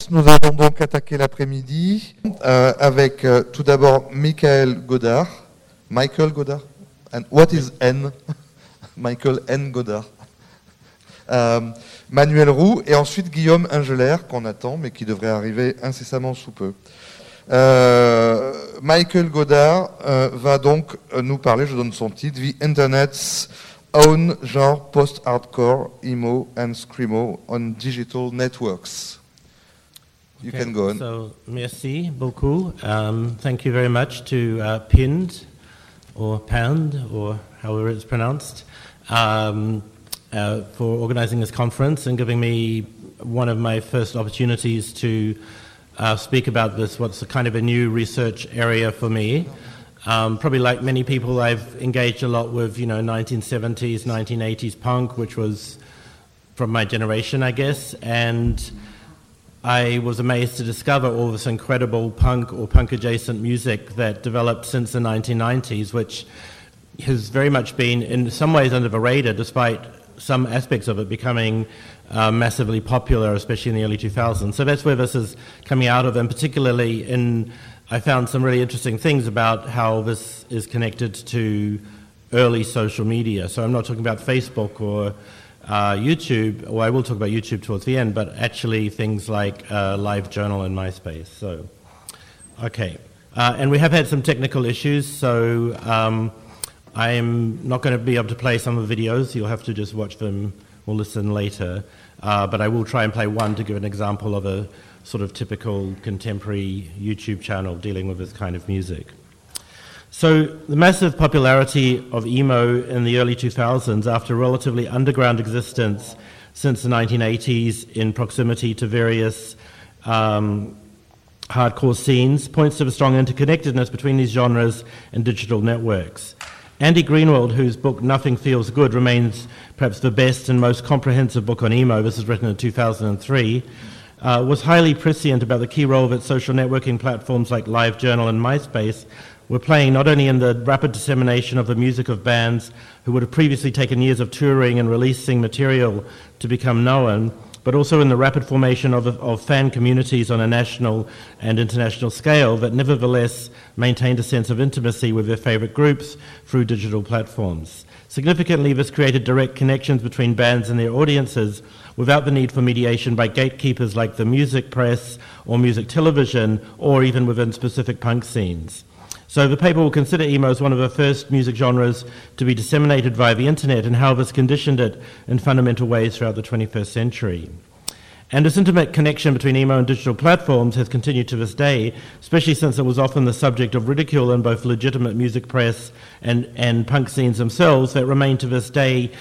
Nous allons donc attaquer l'après-midi avec tout d'abord Michael Godard. And what is N? Michael N. Godard. Manuel Roux et ensuite Guillaume Ingelaire qu'on attend mais qui devrait arriver incessamment sous peu. Michael Godard va donc nous parler, je donne son titre, The Internet's Own Genre Post-Hardcore, Emo and Screamo on Digital Networks. You can go on. So, merci beaucoup. Thank you very much to Pind, or Pound, or however it's pronounced, for organizing this conference and giving me one of my first opportunities to speak about this, what's a kind of a new research area for me. Probably like many people, I've engaged a lot with, 1970s, 1980s punk, which was from my generation, I guess, and I was amazed to discover all this incredible punk or punk-adjacent music that developed since the 1990s, which has very much been, in some ways, under the radar, despite some aspects of it becoming massively popular, especially in the early 2000s. So that's where this is coming out of, and particularly I found some really interesting things about how this is connected to early social media. So I'm not talking about Facebook or YouTube, or I will talk about YouTube towards the end, but actually things like LiveJournal and MySpace. So, okay. And we have had some technical issues, so I'm not going to be able to play some of the videos. You'll have to just watch them or listen later. But I will try and play one to give an example of a sort of typical contemporary YouTube channel dealing with this kind of music. So the massive popularity of emo in the early 2000s, after a relatively underground existence since the 1980s in proximity to various hardcore scenes, points to the strong interconnectedness between these genres and digital networks. Andy Greenwald, whose book Nothing Feels Good remains perhaps the best and most comprehensive book on emo, this was written in 2003, was highly prescient about the key role that social networking platforms like LiveJournal and MySpace were playing not only in the rapid dissemination of the music of bands who would have previously taken years of touring and releasing material to become known, but also in the rapid formation of fan communities on a national and international scale that nevertheless maintained a sense of intimacy with their favorite groups through digital platforms. Significantly, this created direct connections between bands and their audiences without the need for mediation by gatekeepers like the music press or music television, or even within specific punk scenes. So the paper will consider emo as one of the first music genres to be disseminated via the internet and how this conditioned it in fundamental ways throughout the 21st century. And this intimate connection between emo and digital platforms has continued to this day, especially since it was often the subject of ridicule in both legitimate music press and punk scenes themselves that remain to this day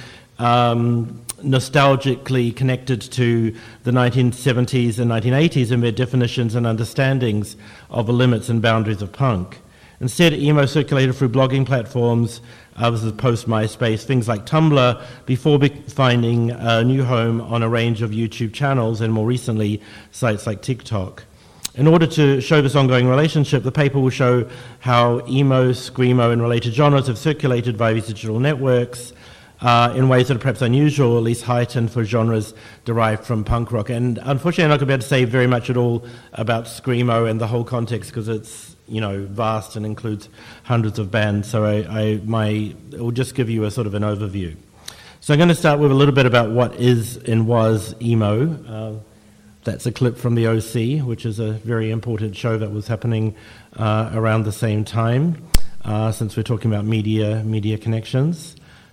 nostalgically connected to the 1970s and 1980s in their definitions and understandings of the limits and boundaries of punk. Instead, emo circulated through blogging platforms, this is post-MySpace, things like Tumblr, before finding a new home on a range of YouTube channels and more recently, sites like TikTok. In order to show this ongoing relationship, the paper will show how emo, screamo, and related genres have circulated via these digital networks in ways that are perhaps unusual, or at least heightened for genres derived from punk rock. And unfortunately, I'm not going to be able to say very much at all about screamo and the whole context because it's vast and includes hundreds of bands, so it will just give you a sort of an overview. So I'm going to start with a little bit about what is and was emo. That's a clip from the OC, which is a very important show that was happening around the same time, since we're talking about media connections.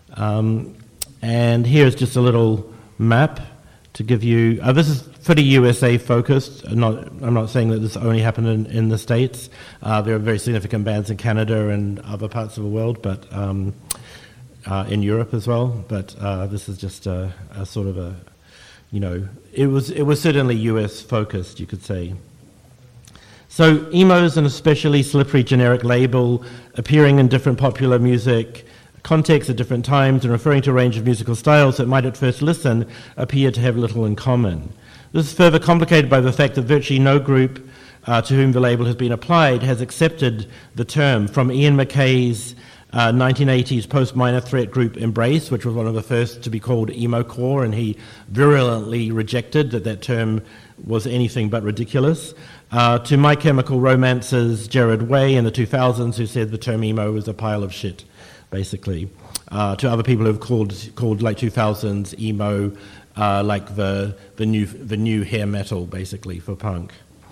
And here's just a little map to give you, this is pretty USA focused. I'm not saying that this only happened in the States. There are very significant bands in Canada and other parts of the world, but in Europe as well. But this is just a sort of a, it was certainly US focused, you could say. So emo is an especially slippery generic label appearing in different popular music contexts at different times and referring to a range of musical styles that might at first listen appear to have little in common. This is further complicated by the fact that virtually no group to whom the label has been applied has accepted the term, from Ian MacKay's 1980s post-Minor Threat group Embrace, which was one of the first to be called emo-core, and he virulently rejected that term was anything but ridiculous, to My Chemical Romance's Gerard Way in the 2000s, who said the term emo was a pile of shit, basically. To other people who've called like 2000s emo like the new hair metal, basically, for punk.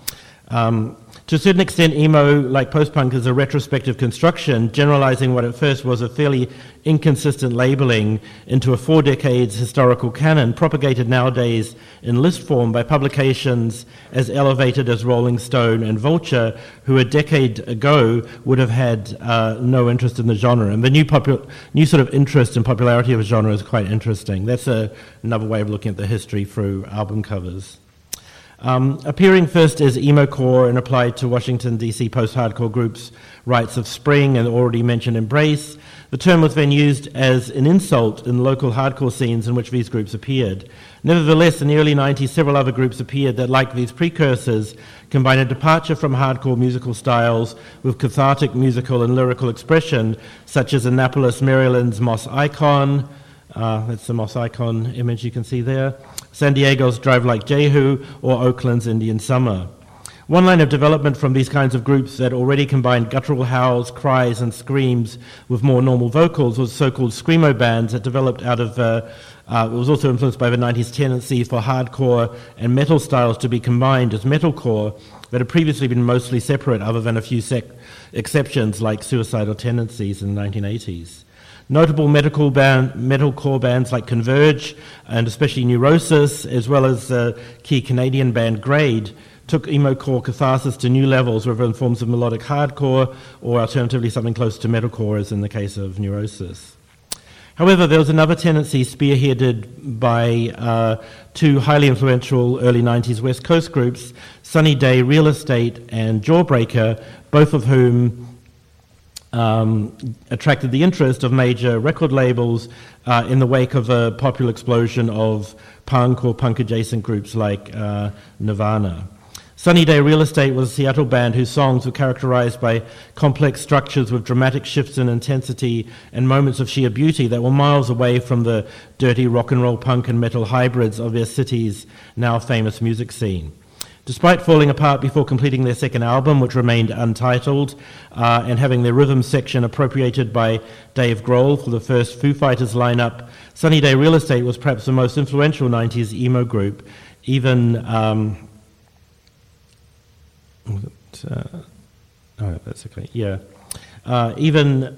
To a certain extent, emo, like post-punk, is a retrospective construction, generalizing what at first was a fairly inconsistent labeling into a 4 decades historical canon, propagated nowadays in list form by publications as elevated as Rolling Stone and Vulture, who a decade ago would have had no interest in the genre. And the new sort of interest and popularity of a genre is quite interesting. That's another way of looking at the history through album covers. Appearing first as emo-core and applied to Washington, D.C. post-hardcore groups Rites of Spring and the already mentioned Embrace, the term was then used as an insult in local hardcore scenes in which these groups appeared. Nevertheless, in the early 90s, several other groups appeared that, like these precursors, combined a departure from hardcore musical styles with cathartic musical and lyrical expression, such as Annapolis, Maryland's Moss Icon. That's the Moss Icon image you can see there. San Diego's Drive Like Jehu, or Oakland's Indian Summer. One line of development from these kinds of groups that already combined guttural howls, cries, and screams with more normal vocals was so-called screamo bands that developed out of, it was also influenced by the 90s tendency for hardcore and metal styles to be combined as metalcore that had previously been mostly separate other than a few exceptions like Suicidal Tendencies in the 1980s. Notable metalcore bands like Converge and especially Neurosis, as well as key Canadian band Grade, took emo-core catharsis to new levels, whether in forms of melodic hardcore or alternatively something close to metalcore, as in the case of Neurosis. However, there was another tendency spearheaded by two highly influential early 90s West Coast groups, Sunny Day Real Estate and Jawbreaker, both of whom attracted the interest of major record labels in the wake of a popular explosion of punk or punk-adjacent groups like Nirvana. Sunny Day Real Estate was a Seattle band whose songs were characterized by complex structures with dramatic shifts in intensity and moments of sheer beauty that were miles away from the dirty rock and roll punk and metal hybrids of their city's now famous music scene. Despite falling apart before completing their second album, which remained untitled, and having their rhythm section appropriated by Dave Grohl for the first Foo Fighters lineup, Sunny Day Real Estate was perhaps the most influential 90s emo group, even... that's okay. Yeah. Even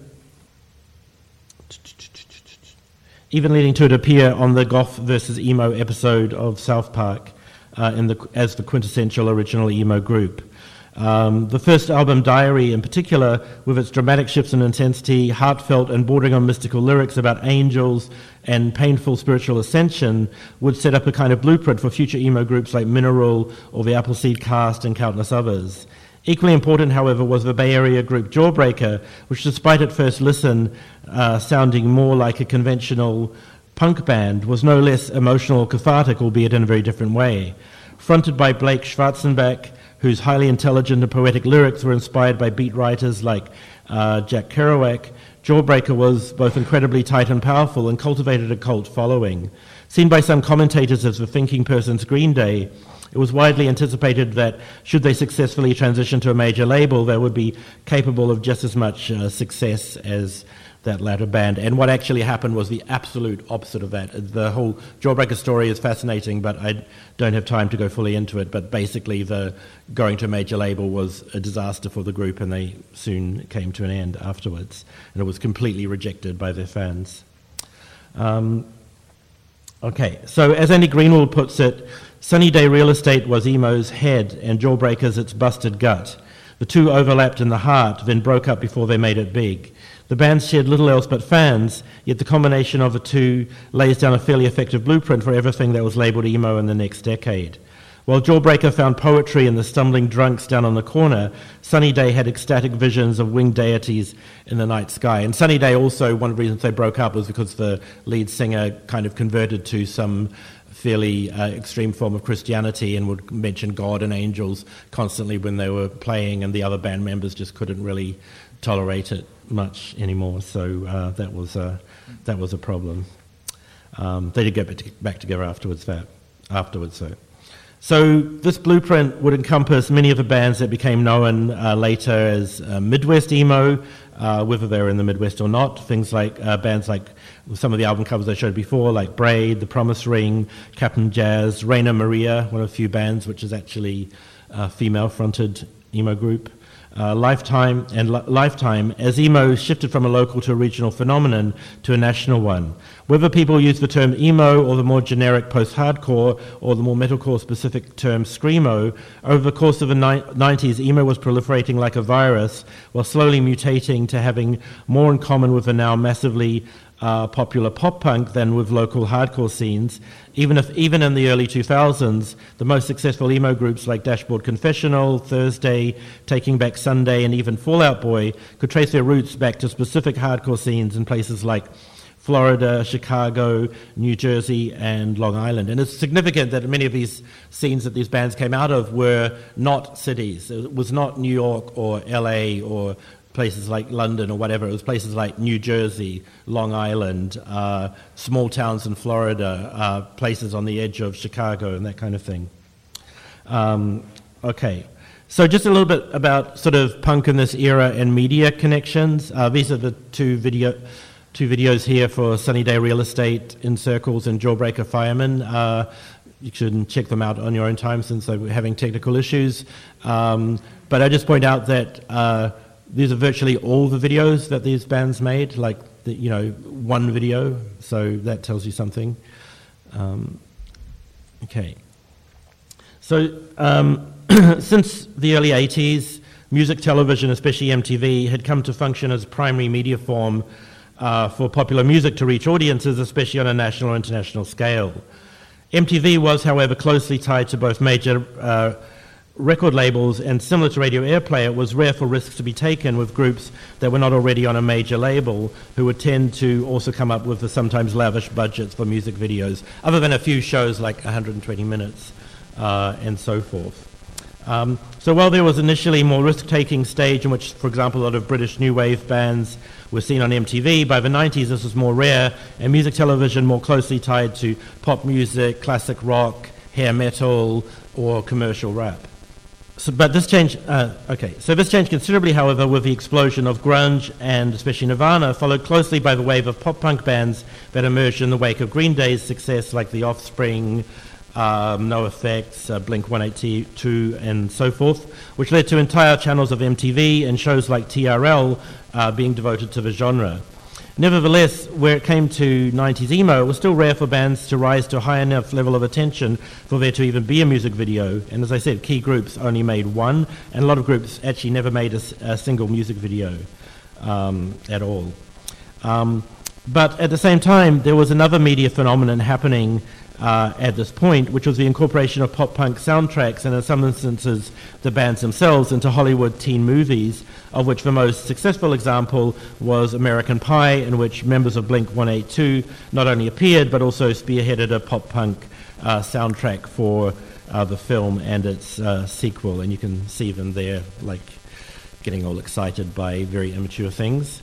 leading to it appear on the Goth versus Emo episode of South Park as the quintessential original emo group. The first album, Diary, in particular, with its dramatic shifts in intensity, heartfelt and bordering on mystical lyrics about angels and painful spiritual ascension, would set up a kind of blueprint for future emo groups like Mineral or the Appleseed Cast and countless others. Equally important, however, was the Bay Area group Jawbreaker, which, despite at first listen sounding more like a conventional punk band, was no less emotional or cathartic, albeit in a very different way. Fronted by Blake Schwarzenbach, whose highly intelligent and poetic lyrics were inspired by beat writers like Jack Kerouac, Jawbreaker was both incredibly tight and powerful and cultivated a cult following. Seen by some commentators as the thinking person's Green Day, it was widely anticipated that should they successfully transition to a major label, they would be capable of just as much success as that latter band. And what actually happened was the absolute opposite of that. The whole Jawbreaker story is fascinating, but I don't have time to go fully into it. But basically, the going to a major label was a disaster for the group, and they soon came to an end afterwards. And it was completely rejected by their fans. Okay, so as Andy Greenwald puts it, Sunny Day Real Estate was emo's head and Jawbreaker's its busted gut. The two overlapped in the heart, then broke up before they made it big. The bands shared little else but fans, yet the combination of the two lays down a fairly effective blueprint for everything that was labelled emo in the next decade. While Jawbreaker found poetry in the stumbling drunks down on the corner, Sunny Day had ecstatic visions of winged deities in the night sky. And Sunny Day also, one of the reasons they broke up was because the lead singer kind of converted to some fairly extreme form of Christianity and would mention God and angels constantly when they were playing, and the other band members just couldn't really tolerate it much anymore. So that was a problem. They did get back together afterwards. So this blueprint would encompass many of the bands that became known later as Midwest emo, whether they were in the Midwest or not. Things like bands like some of the album covers I showed before, like Braid, The Promise Ring, Captain Jazz, Raina Maria, one of the few bands which is actually a female-fronted emo group. Lifetime, as emo shifted from a local to a regional phenomenon to a national one. Whether people use the term emo or the more generic post-hardcore or the more metalcore specific term screamo, over the course of the 90s, emo was proliferating like a virus while slowly mutating to having more in common with the now massively popular pop punk than with local hardcore scenes. Even in the early 2000s, the most successful emo groups like Dashboard Confessional, Thursday, Taking Back Sunday, and even Fall Out Boy could trace their roots back to specific hardcore scenes in places like Florida, Chicago, New Jersey, and Long Island. And it's significant that many of these scenes that these bands came out of were not cities. It was not New York or LA or places like London or whatever. It was places like New Jersey, Long Island, small towns in Florida, places on the edge of Chicago and that kind of thing. Okay, so just a little bit about sort of punk in this era and media connections. These are the two videos here for Sunny Day Real Estate, In Circles, and Jawbreaker Fireman. You should check them out on your own time since they were having technical issues. But I just point out that these are virtually all the videos that these bands made, like one video, so that tells you something. Okay. So since the early 80s, music television, especially MTV, had come to function as a primary media form for popular music to reach audiences, especially on a national or international scale. MTV was, however, closely tied to both major record labels, and similar to Radio Airplay, it was rare for risks to be taken with groups that were not already on a major label, who would tend to also come up with the sometimes lavish budgets for music videos, other than a few shows like 120 Minutes and so forth. So while there was initially more risk-taking stage in which, for example, a lot of British new wave bands were seen on MTV, by the 90s this was more rare, and music television more closely tied to pop music, classic rock, hair metal, or commercial rap. So this changed considerably, however, with the explosion of grunge and especially Nirvana, followed closely by the wave of pop-punk bands that emerged in the wake of Green Day's success, like The Offspring, NoFX, Blink-182, and so forth, which led to entire channels of MTV and shows like TRL being devoted to the genre. Nevertheless, where it came to 90s emo, it was still rare for bands to rise to a high enough level of attention for there to even be a music video. And as I said, key groups only made one, and a lot of groups actually never made a single music video at all. But at the same time, there was another media phenomenon happening at this point, which was the incorporation of pop-punk soundtracks, and in some instances the bands themselves, into Hollywood teen movies, of which the most successful example was American Pie, in which members of Blink-182 not only appeared but also spearheaded a pop-punk soundtrack for the film and its sequel, and you can see them there like getting all excited by very immature things.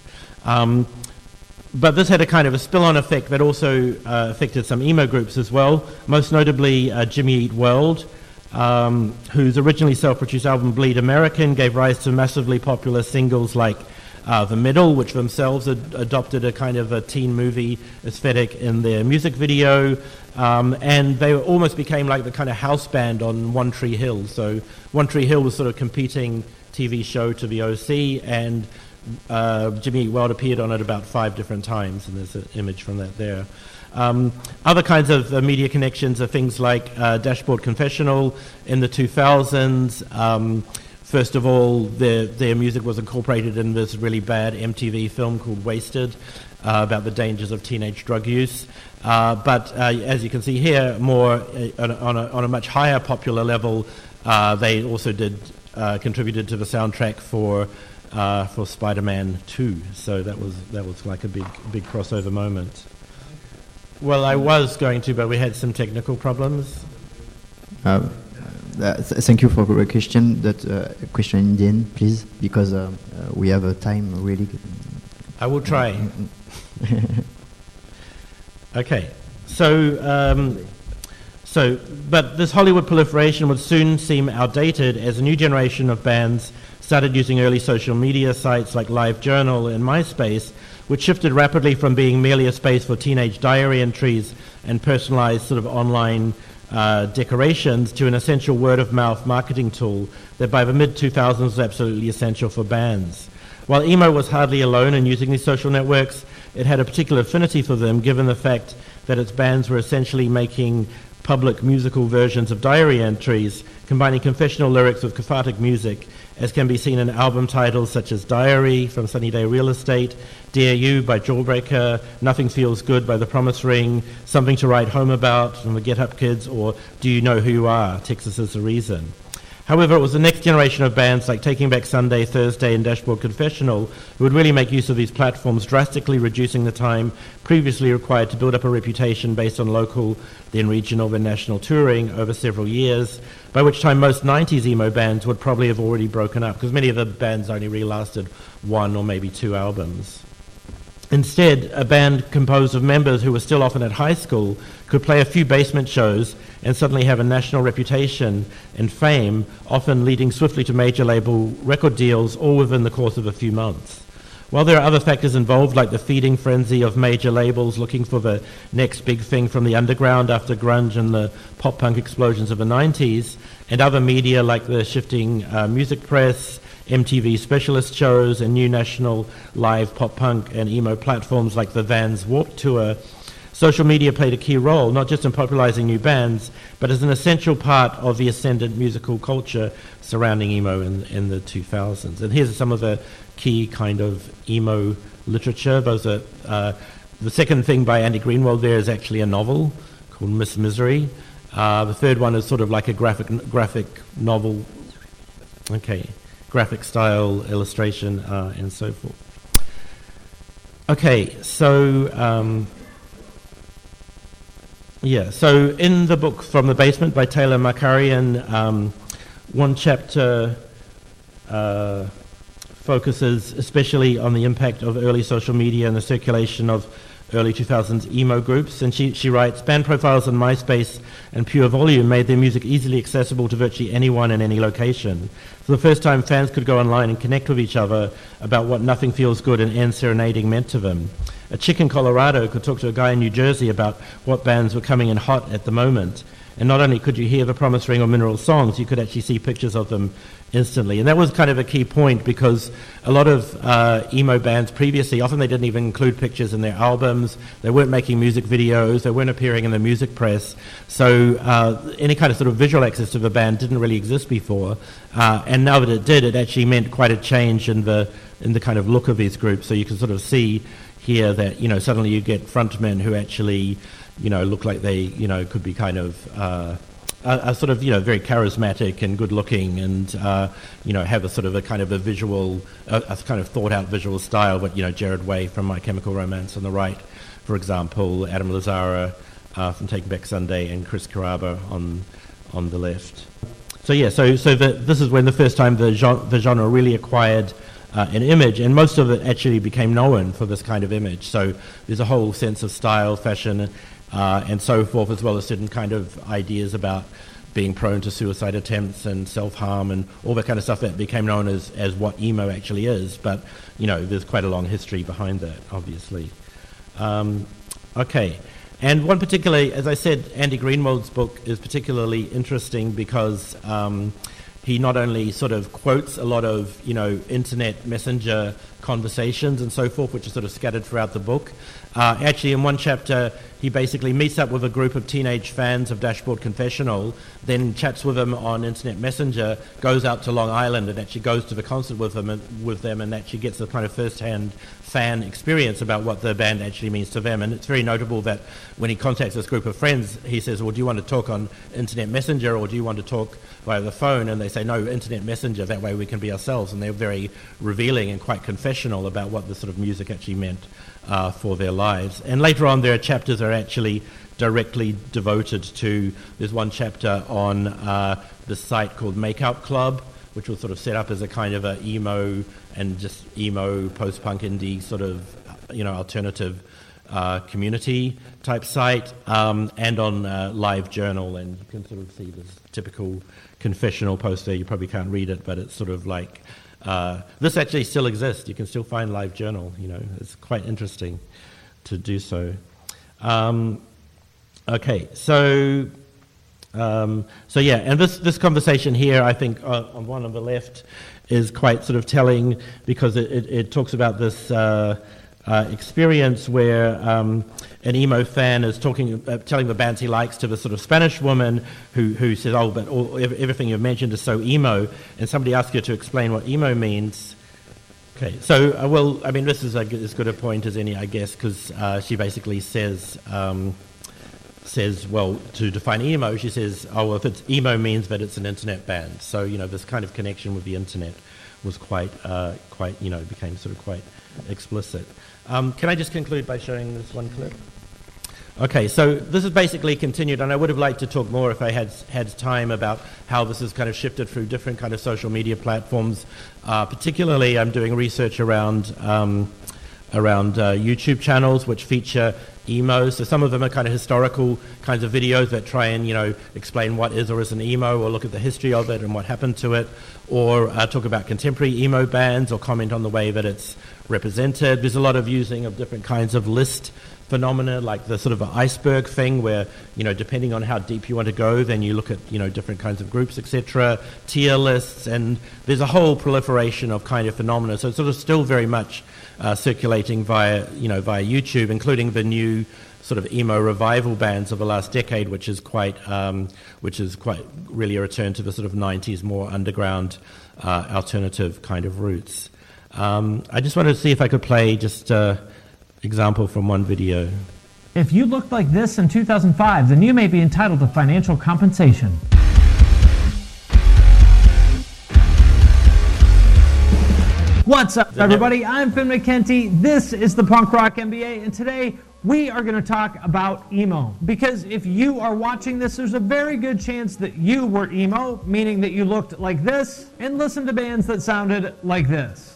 But this had a kind of a spill-on effect that also affected some emo groups as well, most notably Jimmy Eat World, whose originally self-produced album Bleed American gave rise to massively popular singles like The Middle, which themselves adopted a kind of a teen movie aesthetic in their music video, and they almost became like the kind of house band on One Tree Hill. So One Tree Hill was sort of competing TV show to the OC, and Jimmy Eat World appeared on it about 5 different times, and there's an image from that there. Other kinds of media connections are things like Dashboard Confessional in the 2000s. First of all, their music was incorporated in this really bad MTV film called Wasted, about the dangers of teenage drug use. But as you can see here, more on a much higher popular level, they also contributed to the soundtrack for Spider-Man 2, so that was like a big crossover moment. Well, I was going to, but we had some technical problems. Thank you for the question. That question in Indian, please, because we have a time really. I will try. But this Hollywood proliferation would soon seem outdated as a new generation of bands started using early social media sites like LiveJournal and MySpace, which shifted rapidly from being merely a space for teenage diary entries and personalized sort of online decorations to an essential word-of-mouth marketing tool that by the mid-2000s was absolutely essential for bands. While emo was hardly alone in using these social networks, it had a particular affinity for them given the fact that its bands were essentially making public musical versions of diary entries, combining confessional lyrics with cathartic music, as can be seen in album titles such as Diary from Sunny Day Real Estate, Dear You by Jawbreaker, Nothing Feels Good by The Promise Ring, Something to Write Home About from the Get Up Kids, or Do You Know Who You Are? Texas Is the Reason. However, it was the next generation of bands like Taking Back Sunday, Thursday, and Dashboard Confessional who would really make use of these platforms, drastically reducing the time previously required to build up a reputation based on local, then regional, then national touring over several years, by which time most 90s emo bands would probably have already broken up, because many of the bands only really lasted one or maybe two albums. Instead, a band composed of members who were still often at high school could play a few basement shows and suddenly have a national reputation and fame, often leading swiftly to major label record deals, all within the course of a few months. While there are other factors involved, like the feeding frenzy of major labels looking for the next big thing from the underground after grunge and the pop-punk explosions of the 90s, and other media like the shifting music press, MTV specialist shows, and new national live pop-punk and emo platforms like the Vans Warped Tour, social media played a key role, not just in popularizing new bands, but as an essential part of the ascendant musical culture surrounding emo in the 2000s. And here's some of the key kind of emo literature. Those are, the second thing by Andy Greenwald there is actually a novel called Miss Misery. The third one is sort of like a graphic novel, graphic style illustration, and so forth. Okay, so so in the book From the Basement by Taylor Markarian, one chapter focuses especially on the impact of early social media and the circulation of early 2000s emo groups, and she writes, band profiles on MySpace and Pure Volume made their music easily accessible to virtually anyone in any location. For the first time, fans could go online and connect with each other about what Nothing Feels Good and End Serenading meant to them. A chick in Colorado could talk to a guy in New Jersey about what bands were coming in hot at the moment. And not only could you hear The Promise Ring or Mineral songs, you could actually see pictures of them instantly. And that was kind of a key point, because a lot of emo bands previously, often they didn't even include pictures in their albums, they weren't making music videos, they weren't appearing in the music press, so any kind of sort of visual access to the band didn't really exist before. And now that it did, it actually meant quite a change in the kind of look of these groups. So you can sort of see here that, suddenly you get frontmen who actually, look like they, could be kind of are sort of, very charismatic and good-looking, and have a sort of a kind of a visual, a kind of thought-out visual style. But Gerard Way from My Chemical Romance on the right, for example, Adam Lazzara from Taking Back Sunday, and Chris Carrabba on the left. So this is when the first time the genre really acquired an image, and most of it actually became known for this kind of image. So there's a whole sense of style, fashion, and so forth, as well as certain kind of ideas about being prone to suicide attempts and self-harm and all that kind of stuff that became known as what emo actually is. But, there's quite a long history behind that, obviously. Okay. And one particularly, as I said, Andy Greenwald's book is particularly interesting because he not only sort of quotes a lot of, internet messenger conversations and so forth, which are sort of scattered throughout the book. Actually, in one chapter, he basically meets up with a group of teenage fans of Dashboard Confessional, then chats with them on Internet Messenger, goes out to Long Island and actually goes to the concert with them and actually gets a kind of first-hand fan experience about what the band actually means to them. And it's very notable that when he contacts this group of friends, he says, well, do you want to talk on Internet Messenger or do you want to talk via the phone? And they say, no, Internet Messenger, that way we can be ourselves. And they're very revealing and quite confessional about what the sort of music actually meant for their lives. And later on, there are chapters that are actually directly devoted to, there's one chapter on the site called Makeout Club, which was sort of set up as a kind of a emo and just emo, post-punk, indie sort of, alternative community type site, and on LiveJournal, and you can sort of see this typical confessional post there. You probably can't read it, but it's sort of like, this actually still exists. You can still find LiveJournal, it's quite interesting to do so. Okay, so yeah, and this conversation here, I think, on one on the left, is quite sort of telling, because it talks about this experience where an emo fan is telling the bands he likes to the sort of Spanish woman who says, "Oh, but everything you've mentioned is so emo," and somebody asks her to explain what emo means. Okay, so well, I mean, this is as good a point as any, I guess, because she basically says, well, to define emo, she says, "Oh, well, if it's emo means that it's an internet band." So this kind of connection with the internet was quite became sort of quite explicit. Can I just conclude by showing this one clip? Okay, so this is basically continued, and I would have liked to talk more if I had time about how this has kind of shifted through different kind of social media platforms. Particularly, I'm doing research around YouTube channels which feature emo. So some of them are kind of historical kinds of videos that try and explain what is or isn't emo, or look at the history of it and what happened to it, or talk about contemporary emo bands, or comment on the way that it's represented. There's a lot of using of different kinds of list phenomena, like the sort of iceberg thing, where depending on how deep you want to go, then you look at different kinds of groups, etc. Tier lists, and there's a whole proliferation of kind of phenomena. So it's sort of still very much circulating via YouTube, including the new sort of emo revival bands of the last decade, which is quite really a return to the sort of 90s more underground alternative kind of roots. I just wanted to see if I could play just example from one video. If you looked like this in 2005, then you may be entitled to financial compensation. What's up, everybody? I'm Finn McKenty. This is the Punk Rock MBA, and today we are going to talk about emo. Because if you are watching this, there's a very good chance that you were emo, meaning that you looked like this and listened to bands that sounded like this.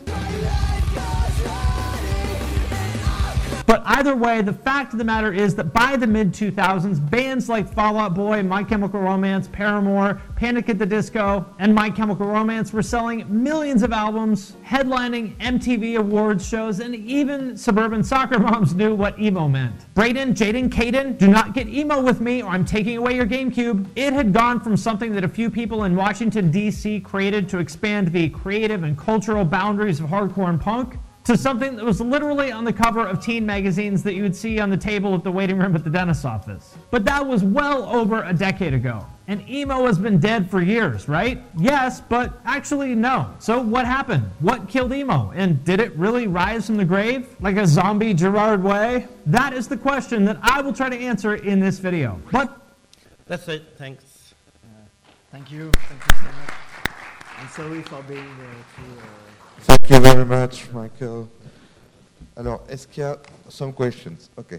But either way, the fact of the matter is that by the mid-2000s, bands like Fall Out Boy, My Chemical Romance, Paramore, Panic at the Disco, and My Chemical Romance were selling millions of albums, headlining MTV Awards shows, and even suburban soccer moms knew what emo meant. Brayden, Jaden, Caden, do not get emo with me or I'm taking away your GameCube. It had gone from something that a few people in Washington, D.C. created to expand the creative and cultural boundaries of hardcore and punk, to something that was literally on the cover of teen magazines that you would see on the table at the waiting room at the dentist's office. But that was well over a decade ago. And emo has been dead for years, right? Yes, but actually no. So what happened? What killed emo? And did it really rise from the grave like a zombie Gerard Way? That is the question that I will try to answer in this video. But that's it. Thanks. Thank you. Thank you so much. I'm sorry for being too... Thank you very much, Michael. Alors, est-ce qu'il y a some questions? Okay.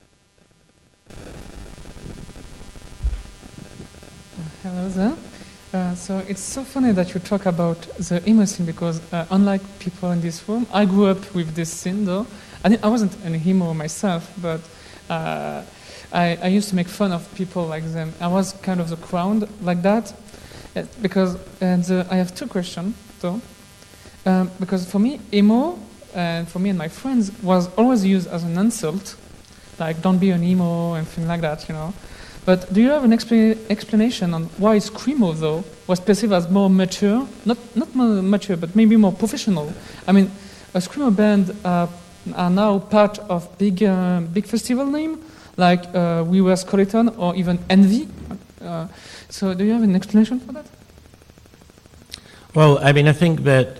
Hello there. So it's so funny that you talk about the emo scene, because unlike people in this room, I grew up with this scene though. I wasn't an emo myself, but I used to make fun of people like them. I was kind of the crowd like that, because I have two questions though. Because for me, emo, and for me and my friends, was always used as an insult, like don't be an emo and things like that, But do you have an explanation on why Screamo, though, was perceived as more mature, not more mature, but maybe more professional? I mean, a Screamo band are now part of big festival name, like We Were Skeleton or even Envy. So do you have an explanation for that? Well, I mean, I think that,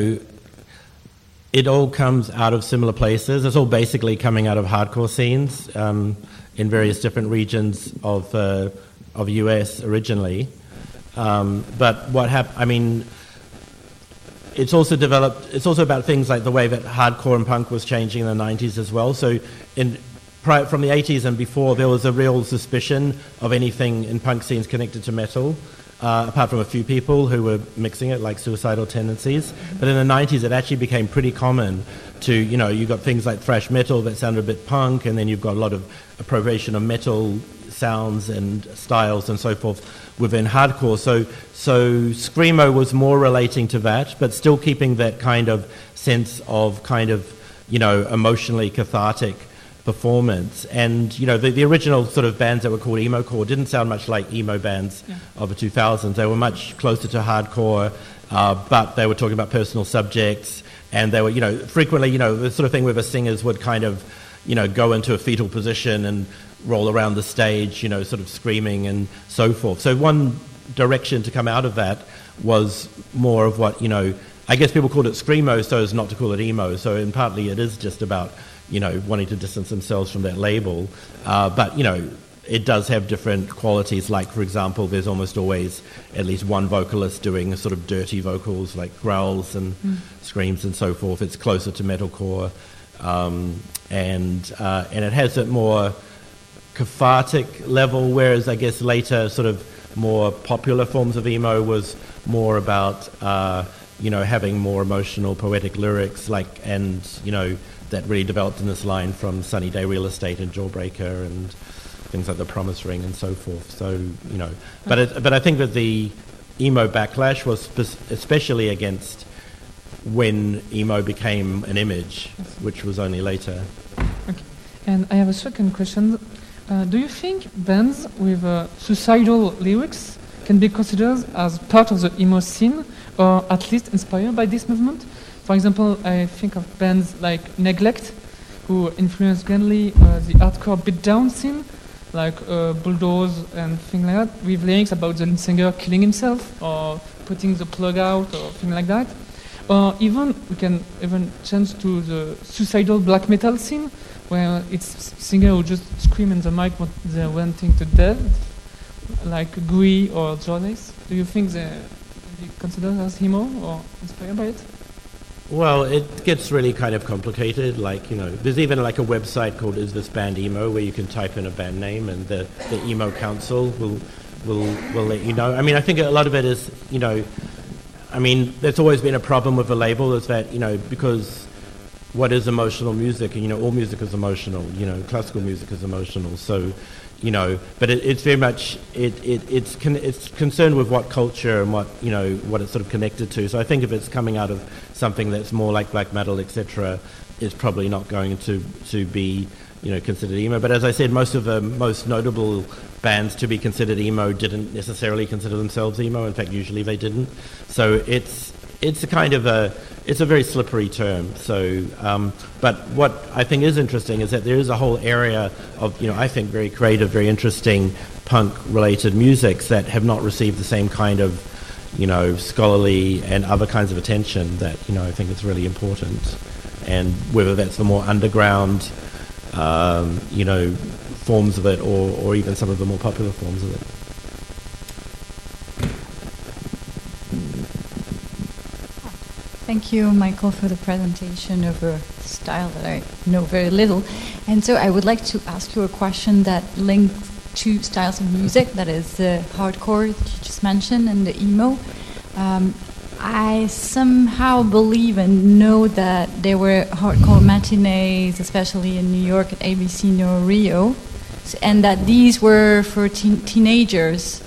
it all comes out of similar places. It's all basically coming out of hardcore scenes in various different regions of US originally. But what happened, I mean, it's also about things like the way that hardcore and punk was changing in the 90s as well. So from the 80s and before, there was a real suspicion of anything in punk scenes connected to metal. apart from a few people who were mixing it, like Suicidal Tendencies. But in the 90s, it actually became pretty common to, you've got things like thrash metal that sounded a bit punk, and then you've got a lot of appropriation of metal sounds and styles and so forth within hardcore. So Screamo was more relating to that, but still keeping that kind of sense of emotionally cathartic performance. And the original sort of bands that were called emo-core didn't sound much like emo bands of the 2000s. They were much closer to hardcore, but they were talking about personal subjects, and they were frequently the sort of thing where the singers would kind of go into a fetal position and roll around the stage, sort of screaming and so forth. So one direction to come out of that was more of what I guess people called it Screamo so as not to call it emo. So in partly it is just about wanting to distance themselves from that label. But, it does have different qualities. Like, for example, there's almost always at least one vocalist doing sort of dirty vocals, like growls and screams and so forth. It's closer to metalcore. And it has that more cathartic level, whereas I guess later sort of more popular forms of emo was more about, having more emotional, poetic lyrics, that really developed in this line from Sunny Day Real Estate and Jawbreaker and things like The Promise Ring and so forth. So, but I think that the emo backlash was especially against when emo became an image, which was only later. Okay. And I have a second question. Do you think bands with suicidal lyrics can be considered as part of the emo scene, or at least inspired by this movement? For example, I think of bands like Neglect, who influenced greatly the hardcore beatdown scene, like Bulldoze and things like that, with lyrics about the lead singer killing himself or putting the plug out or things like that. Or even, we can even change to the suicidal black metal scene, where it's singer who just scream in the mic when they're wanting to death, like Gui or Jonas. Do you think they can be considered as emo or inspired by it? Well, it gets really kind of complicated. There's even like a website called Is This Band Emo, where you can type in a band name and the emo council will let you know. I mean, I think a lot of it is, there's always been a problem with the label is that, because what is emotional music? And, all music is emotional, classical music is emotional. So, but it's very much, it's concerned with what culture and what it's sort of connected to. So I think if it's coming out of something that's more like black metal, etc., it's probably not going to be, considered emo. But as I said, most of the most notable bands to be considered emo didn't necessarily consider themselves emo. In fact, usually they didn't. So it's a kind of it's a very slippery term. So, but what I think is interesting is that there is a whole area of, I think very creative, very interesting punk-related musics that have not received the same kind of, scholarly and other kinds of attention that, I think is really important. And whether that's the more underground, forms of it or even some of the more popular forms of it. Thank you, Michael, for the presentation of a style that I know very little. And so I would like to ask you a question that links two styles of music, that is the hardcore that you just mentioned and the emo. I somehow believe and know that there were hardcore matinees, especially in New York at ABC No Rio, and that these were for teenagers.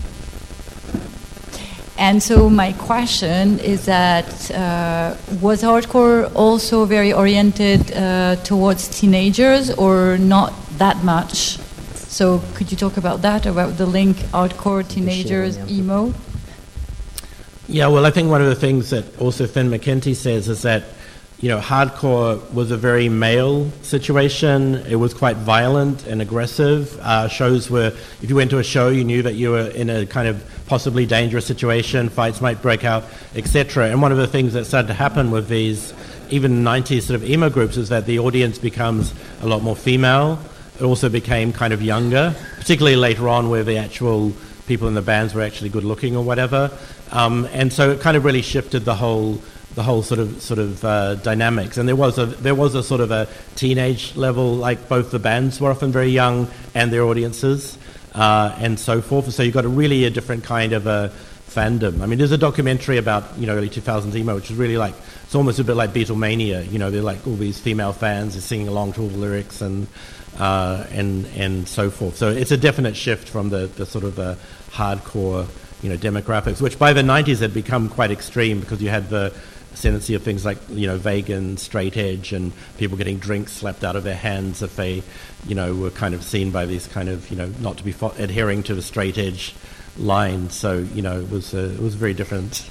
And so my question is that was hardcore also very oriented towards teenagers or not that much? So could you talk about that, about the link hardcore, teenagers, emo? Yeah, well, I think one of the things that also Finn McKenty says is that, hardcore was a very male situation. It was quite violent and aggressive. Shows were, if you went to a show, you knew that you were in a kind of possibly dangerous situation, fights might break out, etc. And one of the things that started to happen with these, even 90s sort of emo groups, is that the audience becomes a lot more female. It also became kind of younger, particularly later on where the actual people in the bands were actually good looking or whatever. And so it kind of really shifted the whole sort of dynamics. And there was a sort of a teenage level, like both the bands were often very young and their audiences. and so forth. So you've got a different kind of a fandom. I mean, there's a documentary about, early 2000s emo, which is really like, it's almost a bit like Beatlemania. They're like all these female fans are singing along to all the lyrics and so forth. So it's a definite shift from the sort of hardcore, demographics, which by the 90s had become quite extreme because you had the ascendancy of things like, vegan, straight edge, and people getting drinks slapped out of their hands if they, were kind of seen by these kind of, not to be adhering to the straight edge line. So, it was very different.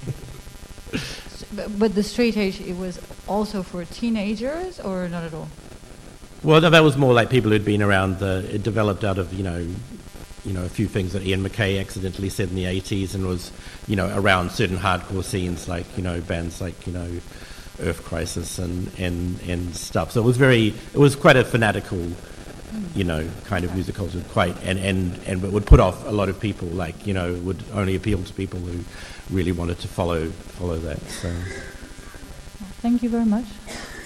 But the straight edge, it was also for teenagers, or not at all? Well, no, that was more like people who'd been around. It developed out of a few things that Ian MacKaye accidentally said in the 80s, and was around certain hardcore scenes like bands like Earth Crisis and stuff. So it was quite a fanatical kind of music culture, and would put off a lot of people. Would only appeal to people who really wanted to follow that. So. Thank you very much.